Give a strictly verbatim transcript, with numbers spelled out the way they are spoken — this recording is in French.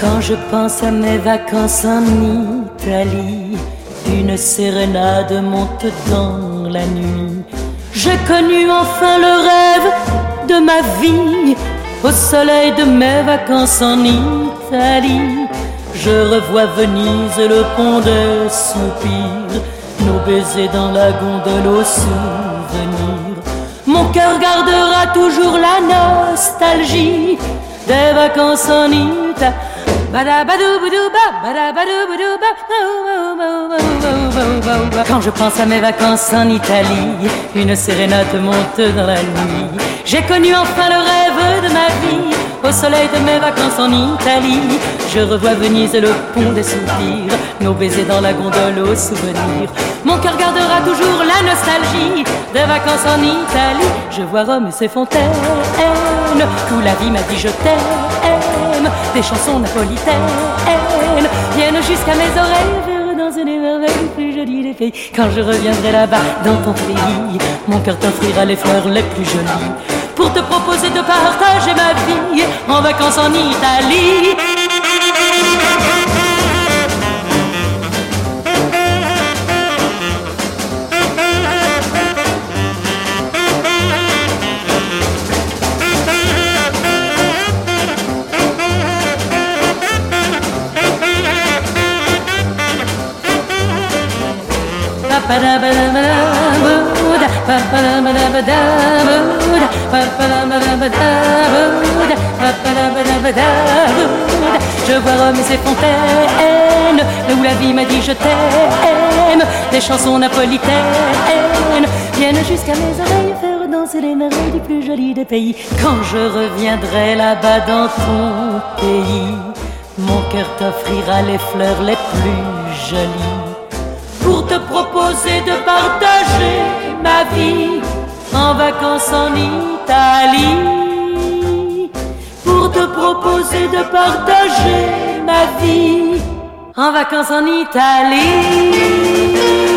Quand je pense à mes vacances en Italie, une sérénade monte dans la nuit. J'ai connu enfin le rêve de ma vie, au soleil de mes vacances en Italie. Je revois Venise et le pont des soupirs, nos baisers dans la gondole au souvenir. Mon cœur gardera toujours la nostalgie des vacances en Italie. Quand je pense à mes vacances en Italie, une sérénade monte dans la nuit. J'ai connu enfin le rêve de ma vie, au soleil de mes vacances en Italie. Je revois Venise et le pont des soupirs, nos baisers dans la gondole au souvenir. Mon cœur gardera toujours la nostalgie des vacances en Italie. Je vois Rome et ses fontaines, où la vie m'a dit je t'aime. Des chansons napolitaines viennent jusqu'à mes oreilles, faire danser les merveilles les plus jolies des pays. Quand je reviendrai là-bas dans ton pays, mon cœur t'offrira les fleurs les plus jolies, pour te proposer de partager ma vie en vacances en Italie. Je vois Rome et ses fontaines, où la vie m'a dit je t'aime. Des chansons napolitaines viennent jusqu'à mes oreilles, faire danser les merveilles du plus joli des pays. Quand je reviendrai là-bas dans ton pays, mon cœur t'offrira les fleurs les plus jolies, pour te proposer de partager ma vie en vacances en Italie. Pour te proposer de partager ma vie en vacances en Italie.